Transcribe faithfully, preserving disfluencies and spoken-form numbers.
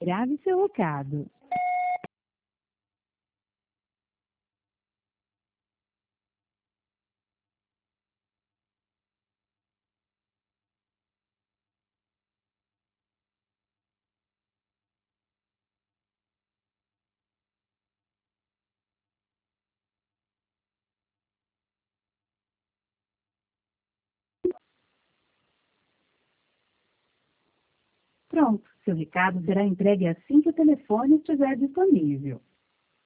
Grave seu recado. Pronto, seu recado será entregue assim que o telefone estiver disponível.